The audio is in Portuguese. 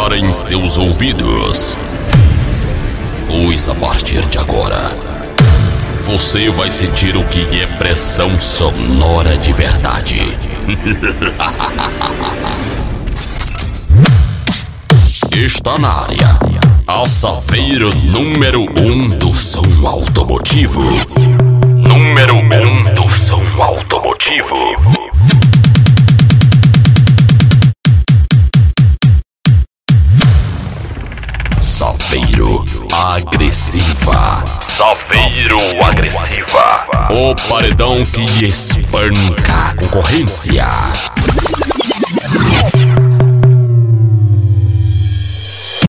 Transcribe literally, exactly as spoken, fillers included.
Preparem seus ouvidos, pois a partir de agora você vai sentir o que é pressão sonora de verdade. Está na área a Saveiro número um do som automotivo. Número um do som automotivo. Saveiro agressiva. Saveiro agressiva. O paredão que espanca a concorrência.